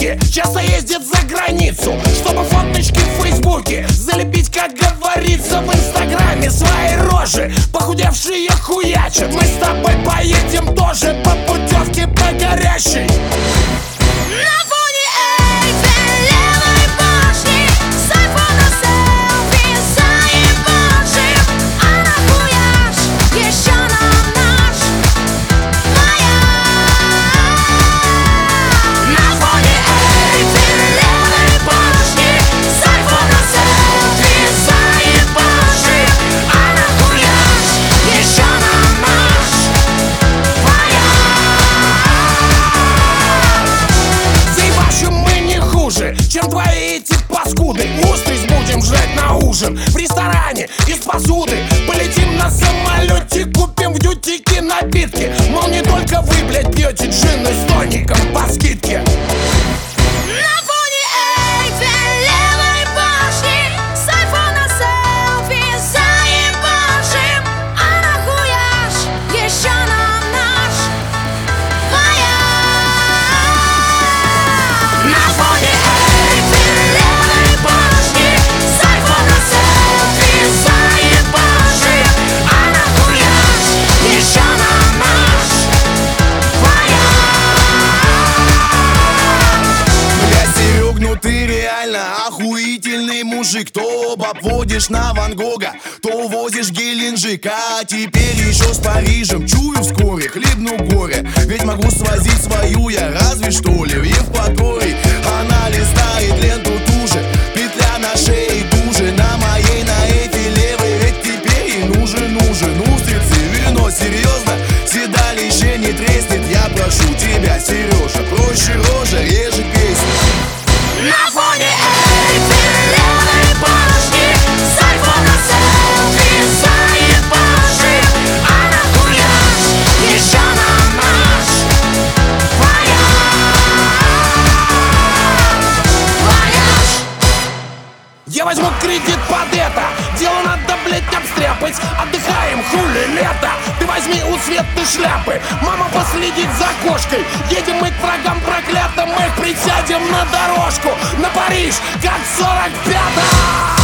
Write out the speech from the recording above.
подруги часто ездят за границу, чтобы фоточки в фейсбуке залепить, как говорится, в инстаграме свои рожи. Похудевшие хуячат, мы с тобой поедем тоже по путевке по горящей. Чем твои эти паскуды? Устриц будем жрать на ужин в ресторане из посуды. Полетим на самолете, купим в дьютике напитки. Мол, не только вы, блядь, пьете джин с тоником по скидке. Охуительный мужик, то обводишь на Ван Гога, то возишь Геленджик, а теперь еще с Парижем. Чую вскоре, хлебну горе, ведь могу свозить свою я разве что ли в Евпатории. Она листает ленту туже, петля на шее туже, на моей, на этой левой, ведь теперь ей нужен устрицы, вино, серьезно, седалище не треснет. Я прошу тебя, Сережа, проще рожа, реже песню. На фоне Эйфелевой башни с айфона селфи заебаши, а нахуяж еще на наш вояж. Я возьму кредит под это, дело надо, блять, обстряпать. Отдыхаем, хули лето, ты возьми у Светы шляпы. Мама последит за кошкой, едем мы к врагам проклятым. Мы присядем на дорожку, на Париж, как в 45-м.